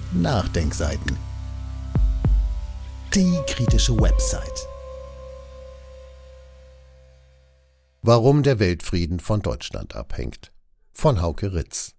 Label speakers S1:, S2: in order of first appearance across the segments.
S1: Nachdenkseiten. Die kritische Website. Warum der Weltfrieden von Deutschland abhängt. Von Hauke Ritz.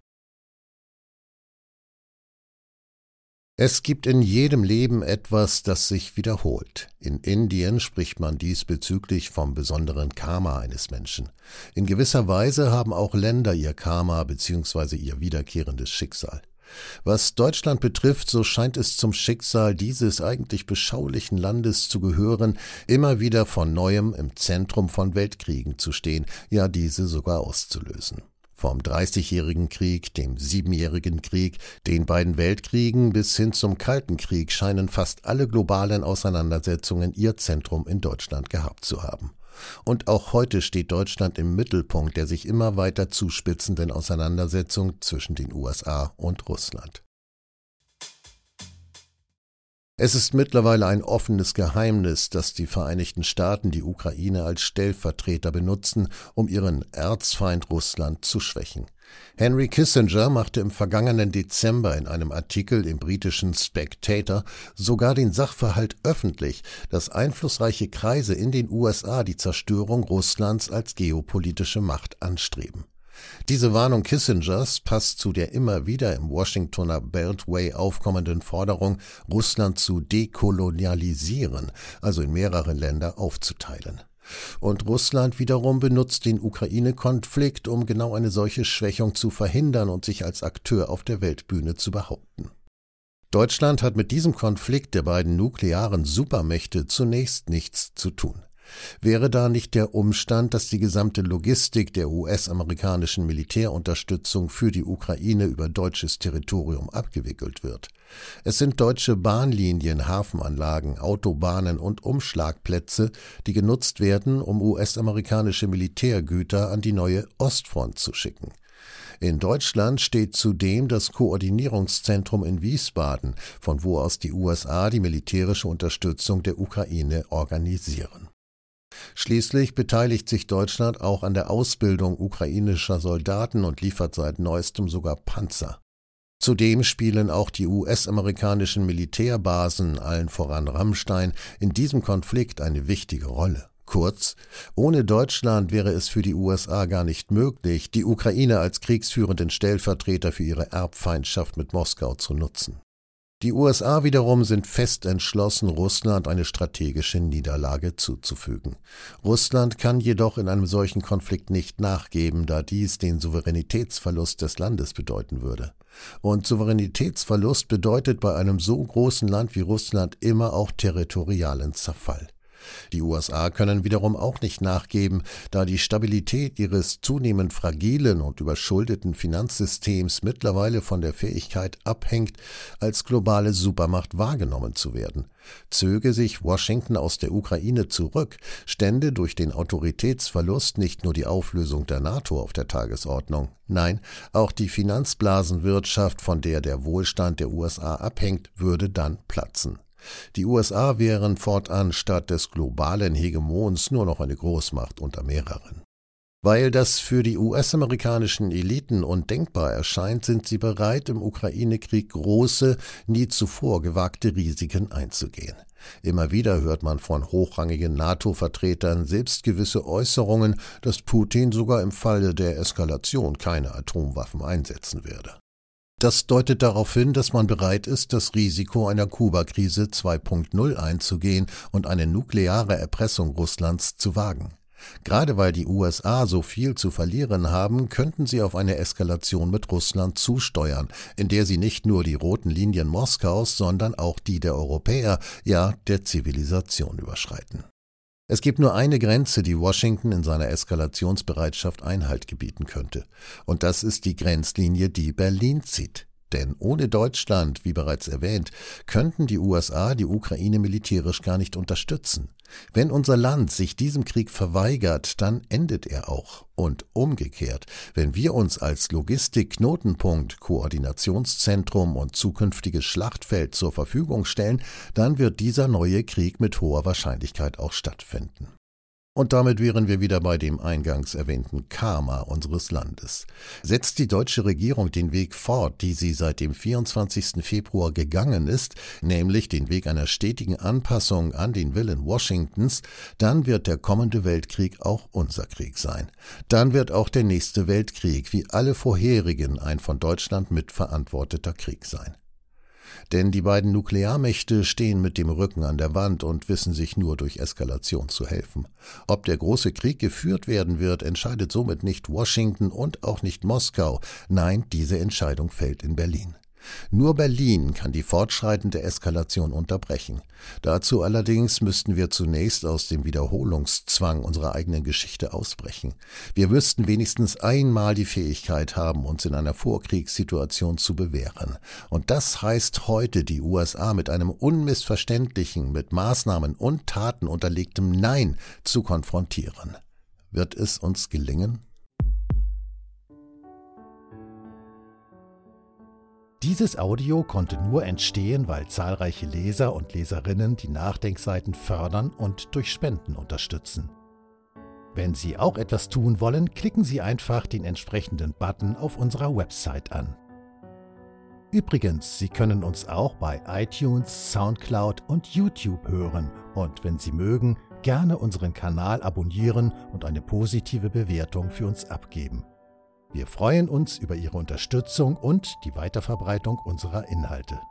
S1: Es gibt in jedem Leben etwas, das sich wiederholt. In Indien spricht man diesbezüglich vom besonderen Karma eines Menschen. In gewisser Weise haben auch Länder ihr Karma bzw. ihr wiederkehrendes Schicksal. Was Deutschland betrifft, so scheint es zum Schicksal dieses eigentlich beschaulichen Landes zu gehören, immer wieder von Neuem im Zentrum von Weltkriegen zu stehen, ja diese sogar auszulösen. Vom 30-jährigen Krieg, dem 7-jährigen Krieg, den beiden Weltkriegen bis hin zum Kalten Krieg scheinen fast alle globalen Auseinandersetzungen ihr Zentrum in Deutschland gehabt zu haben. Und auch heute steht Deutschland im Mittelpunkt der sich immer weiter zuspitzenden Auseinandersetzung zwischen den USA und Russland. Es ist mittlerweile ein offenes Geheimnis, dass die Vereinigten Staaten die Ukraine als Stellvertreter benutzen, um ihren Erzfeind Russland zu schwächen. Henry Kissinger machte im vergangenen Dezember in einem Artikel im britischen Spectator sogar den Sachverhalt öffentlich, dass einflussreiche Kreise in den USA die Zerstörung Russlands als geopolitische Macht anstreben. Diese Warnung Kissingers passt zu der immer wieder im Washingtoner Beltway aufkommenden Forderung, Russland zu dekolonialisieren, also in mehrere Länder aufzuteilen. Und Russland wiederum benutzt den Ukraine-Konflikt, um genau eine solche Schwächung zu verhindern und sich als Akteur auf der Weltbühne zu behaupten. Deutschland hat mit diesem Konflikt der beiden nuklearen Supermächte zunächst nichts zu tun. Wäre da nicht der Umstand, dass die gesamte Logistik der US-amerikanischen Militärunterstützung für die Ukraine über deutsches Territorium abgewickelt wird? Es sind deutsche Bahnlinien, Hafenanlagen, Autobahnen und Umschlagplätze, die genutzt werden, um US-amerikanische Militärgüter an die neue Ostfront zu schicken. In Deutschland steht zudem das Koordinierungszentrum in Wiesbaden, von wo aus die USA die militärische Unterstützung der Ukraine organisieren. Schließlich beteiligt sich Deutschland auch an der Ausbildung ukrainischer Soldaten und liefert seit neuestem sogar Panzer. Zudem spielen auch die US-amerikanischen Militärbasen, allen voran Ramstein, in diesem Konflikt eine wichtige Rolle. Kurz, ohne Deutschland wäre es für die USA gar nicht möglich, die Ukraine als kriegsführenden Stellvertreter für ihre Erbfeindschaft mit Moskau zu nutzen. Die USA wiederum sind fest entschlossen, Russland eine strategische Niederlage zuzufügen. Russland kann jedoch in einem solchen Konflikt nicht nachgeben, da dies den Souveränitätsverlust des Landes bedeuten würde. Und Souveränitätsverlust bedeutet bei einem so großen Land wie Russland immer auch territorialen Zerfall. Die USA können wiederum auch nicht nachgeben, da die Stabilität ihres zunehmend fragilen und überschuldeten Finanzsystems mittlerweile von der Fähigkeit abhängt, als globale Supermacht wahrgenommen zu werden. Zöge sich Washington aus der Ukraine zurück, stände durch den Autoritätsverlust nicht nur die Auflösung der NATO auf der Tagesordnung, nein, auch die Finanzblasenwirtschaft, von der der Wohlstand der USA abhängt, würde dann platzen. Die USA wären fortan statt des globalen Hegemons nur noch eine Großmacht unter mehreren. Weil das für die US-amerikanischen Eliten undenkbar erscheint, sind sie bereit, im Ukraine-Krieg große, nie zuvor gewagte Risiken einzugehen. Immer wieder hört man von hochrangigen NATO-Vertretern selbstgewisse Äußerungen, dass Putin sogar im Falle der Eskalation keine Atomwaffen einsetzen werde. Das deutet darauf hin, dass man bereit ist, das Risiko einer Kuba-Krise 2.0 einzugehen und eine nukleare Erpressung Russlands zu wagen. Gerade weil die USA so viel zu verlieren haben, könnten sie auf eine Eskalation mit Russland zusteuern, in der sie nicht nur die roten Linien Moskaus, sondern auch die der Europäer, ja der Zivilisation überschreiten. Es gibt nur eine Grenze, die Washington in seiner Eskalationsbereitschaft Einhalt gebieten könnte. Und das ist die Grenzlinie, die Berlin zieht. Denn ohne Deutschland, wie bereits erwähnt, könnten die USA die Ukraine militärisch gar nicht unterstützen. Wenn unser Land sich diesem Krieg verweigert, dann endet er auch. Und umgekehrt, wenn wir uns als Logistikknotenpunkt, Koordinationszentrum und zukünftiges Schlachtfeld zur Verfügung stellen, dann wird dieser neue Krieg mit hoher Wahrscheinlichkeit auch stattfinden. Und damit wären wir wieder bei dem eingangs erwähnten Karma unseres Landes. Setzt die deutsche Regierung den Weg fort, die sie seit dem 24. Februar gegangen ist, nämlich den Weg einer stetigen Anpassung an den Willen Washingtons, dann wird der kommende Weltkrieg auch unser Krieg sein. Dann wird auch der nächste Weltkrieg, wie alle vorherigen, ein von Deutschland mitverantworteter Krieg sein. Denn die beiden Nuklearmächte stehen mit dem Rücken an der Wand und wissen sich nur durch Eskalation zu helfen. Ob der große Krieg geführt werden wird, entscheidet somit nicht Washington und auch nicht Moskau. Nein, diese Entscheidung fällt in Berlin. Nur Berlin kann die fortschreitende Eskalation unterbrechen. Dazu allerdings müssten wir zunächst aus dem Wiederholungszwang unserer eigenen Geschichte ausbrechen. Wir müssten wenigstens einmal die Fähigkeit haben, uns in einer Vorkriegssituation zu bewähren. Und das heißt heute, die USA mit einem unmissverständlichen, mit Maßnahmen und Taten unterlegtem Nein zu konfrontieren. Wird es uns gelingen?
S2: Dieses Audio konnte nur entstehen, weil zahlreiche Leser und Leserinnen die Nachdenkseiten fördern und durch Spenden unterstützen. Wenn Sie auch etwas tun wollen, klicken Sie einfach den entsprechenden Button auf unserer Website an. Übrigens, Sie können uns auch bei iTunes, SoundCloud und YouTube hören und wenn Sie mögen, gerne unseren Kanal abonnieren und eine positive Bewertung für uns abgeben. Wir freuen uns über Ihre Unterstützung und die Weiterverbreitung unserer Inhalte.